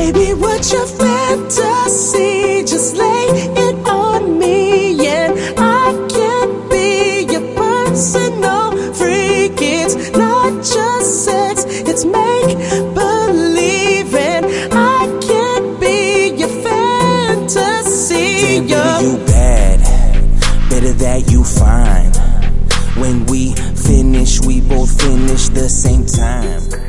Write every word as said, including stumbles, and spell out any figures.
Baby, what's your fantasy? Just lay it on me, and I can be your personal freak. It's not just sex, it's make believe, and I can be your fantasy. Damn, baby, you bad, better that you fine. When we finish, we both finish the same time.